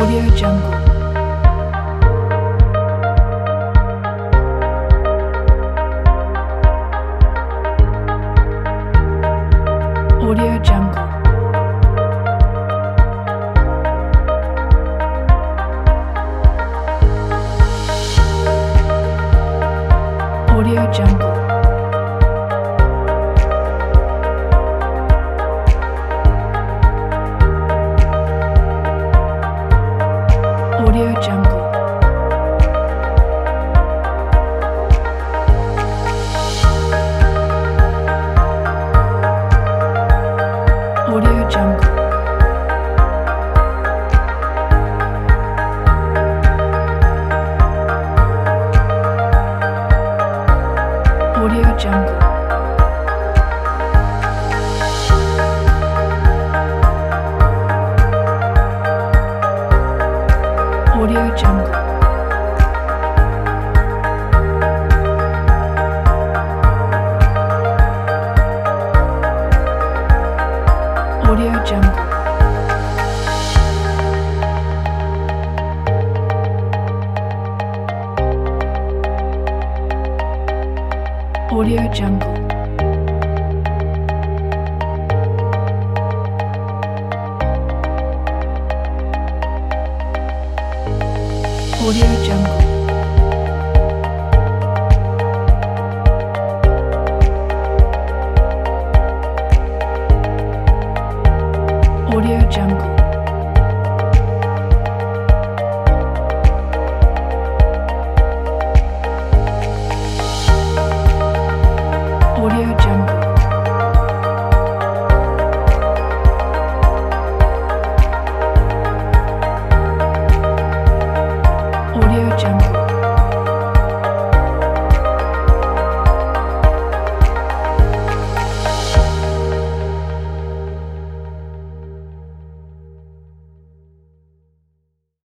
Audio Jungle. Audio Jungle. Audio Jungle. Audio Jungle. Audio Jungle. Audio Jungle. Audio Jungle. Audio Jungle. Audio Jungle. Audio Jungle. Audio Jungle. Audio Jungle. Audio Jungle.